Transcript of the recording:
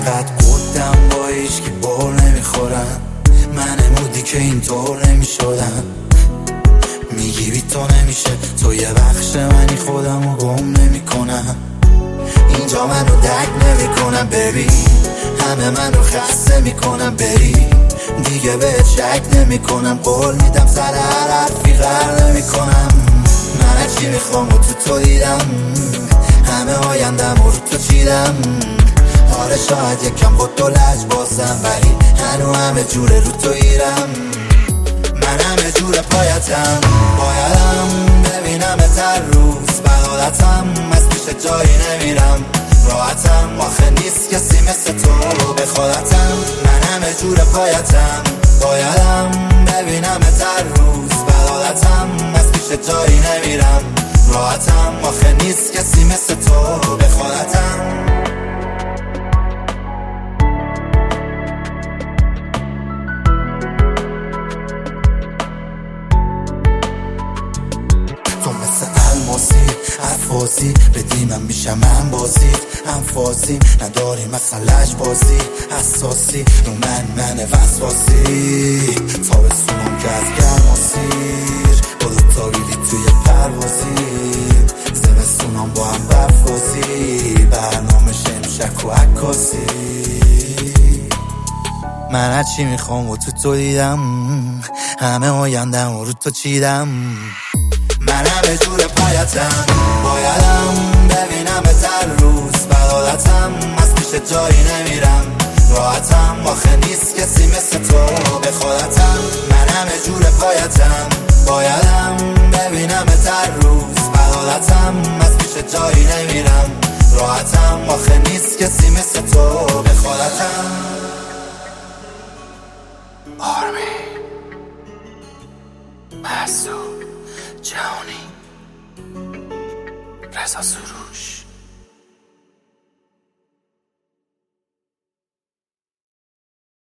انقدر گفتم با هیچکی بول نمیخورم، من امودی که اینطور نمیشدم. میگی بی تو نمیشه، تو یه بخش منی، خودمو گم نمیکنم. اینجا منو درک نمیکنم ببین، همه منو خسته میکنم بری. دیگه بهت شک نمیکنم، قول میدم سر هر حرفی غر نمیکنم. من چی میخوام و تو دیدم، همه آیندم رو تو چیدم. آره شاید یکم با تو لج بازم، ولی هنو همه جوره رو تو ایرم. من همه جور پایتم، بایدم ببینم هر روز بلالتم. از پیش جایی نمیرم، راحتم آخه نیست کسی مثل تو به خودتم. من همه جور پایتم، بایدم ببینم هر روز بلالتم. از پیش جایی نمیرم، راحتم آخه نیست کسی مثل تو به خودتم. تو مثل الماسی حرفازی بدی، من میشم من بازید انفازی. نداری مسئلهش بازی حساسی، رو من وسواسی. تابستونم که از گرماسیر، با دوتا بیلی توی پروازی. زمستونم با هم برفازی، برنامه شمشک و عکاسی. من هرچی میخوام و تو دیدم، همه آیندم رو تو چیدم. من همه جور پایتم، بایدم ببینم هر روز بلالتم. از پیش جایی نمیرم، راحتم آخه نیست کسی مثل تو به خودتم. من همه جور پایتم، بایدم ببینم هر روز بلالتم. از پیش جایی نمیرم، راحتم آخه نیست کسی مثل تو به خودتم. آرمی مسعود جهانی، رضا سروش.